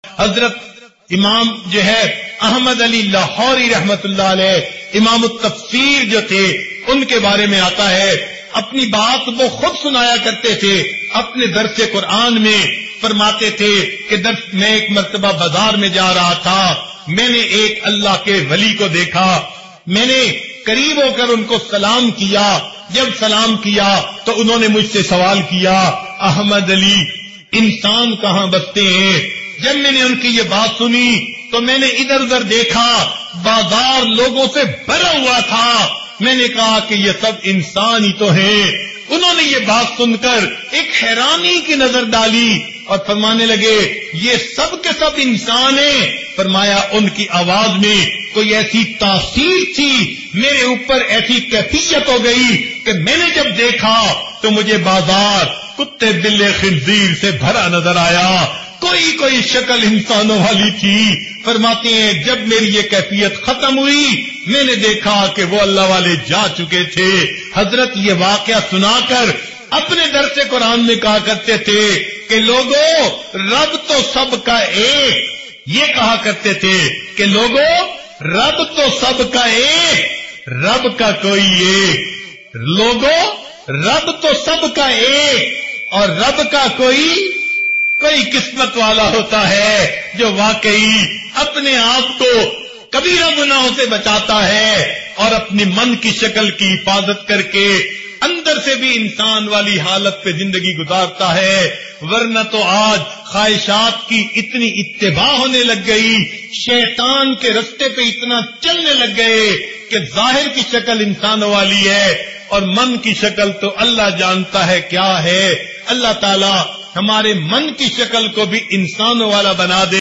حضرت امام جو ہے احمد علی لاہوری رحمت اللہ علیہ امام التفسیر جو تھے، ان کے بارے میں آتا ہے اپنی بات وہ خود سنایا کرتے تھے اپنے درس قرآن میں، فرماتے تھے کہ میں ایک مرتبہ بازار میں جا رہا تھا، میں نے ایک اللہ کے ولی کو دیکھا، میں نے قریب ہو کر ان کو سلام کیا، جب سلام کیا تو انہوں نے مجھ سے سوال کیا احمد علی انسان کہاں بستے ہیں؟ جب میں نے ان کی یہ بات سنی تو میں نے ادھر ادھر دیکھا، بازار لوگوں سے بھرا ہوا تھا، میں نے کہا کہ یہ سب انسان ہی تو ہیں۔ انہوں نے یہ بات سن کر ایک حیرانی کی نظر ڈالی اور فرمانے لگے یہ سب کے سب انسان ہیں۔ فرمایا ان کی آواز میں کوئی ایسی تاثیر تھی، میرے اوپر ایسی کیفیت ہو گئی کہ میں نے جب دیکھا تو مجھے بازار کتے بلے خنزیر سے بھرا نظر آیا، کوئی شکل انسانوں والی تھی۔ فرماتے ہیں جب میری یہ کیفیت ختم ہوئی میں نے دیکھا کہ وہ اللہ والے جا چکے تھے۔ حضرت یہ واقعہ سنا کر اپنے درس قرآن میں کہا کرتے تھے کہ لوگوں رب تو سب کا ایک، یہ کہا کرتے تھے کہ لوگوں رب تو سب کا ایک، رب کا کوئی ایک، لوگوں رب تو سب کا ایک اور رب کا کوئی قسمت والا ہوتا ہے جو واقعی اپنے آپ کو کبیرہ گناہوں سے بچاتا ہے اور اپنی من کی شکل کی حفاظت کر کے اندر سے بھی انسان والی حالت پہ زندگی گزارتا ہے۔ ورنہ تو آج خواہشات کی اتنی اتباع ہونے لگ گئی، شیطان کے رستے پہ اتنا چلنے لگ گئے کہ ظاہر کی شکل انسانوں والی ہے اور من کی شکل تو اللہ جانتا ہے کیا ہے۔ اللہ تعالی ہمارے من کی شکل کو بھی انسانوں والا بنا دے۔